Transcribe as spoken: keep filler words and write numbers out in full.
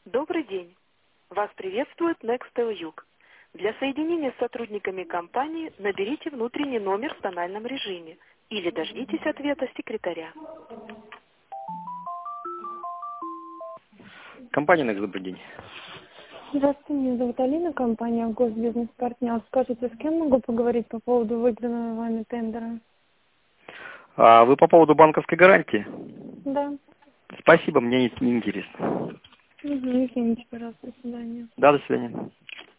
Добрый день. Вас приветствует Nextel Юг. Для соединения с сотрудниками компании наберите внутренний номер в тональном режиме или дождитесь ответа секретаря. Компания Next, добрый день. Здравствуйте, меня зовут Алина, компания Госбизнес-партнер. Скажите, с кем могу поговорить по поводу выигранного вами тендера? А вы по поводу банковской гарантии? Да. Спасибо, мне не, не интересно. Угу, извините, пожалуйста, до свидания. Да, до свидания.